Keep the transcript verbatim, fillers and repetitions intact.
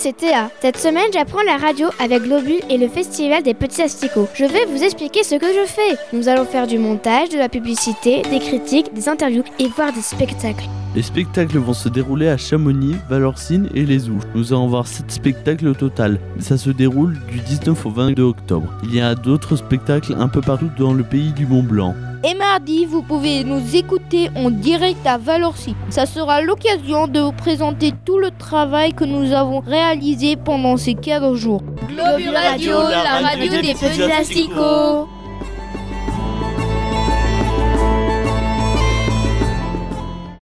c'est Théa. Cette semaine, j'apprends la radio avec Globule et le Festival des Petits Asticots. Je vais vous expliquer ce que je fais. Nous allons faire du montage, de la publicité, des critiques, des interviews et voir des spectacles. Les spectacles vont se dérouler à Chamonix, Valorcine et Les Ouches. Nous allons voir sept spectacles au total. Ça se déroule du dix-neuf au vingt-deux octobre. Il y a d'autres spectacles un peu partout dans le pays du Mont-Blanc. Et mardi, vous pouvez nous écouter en direct à Valorcine. Ça sera l'occasion de vous présenter tout le travail que nous avons réalisé pendant ces quinze jours. Globule Radio, la radio des petits asticots.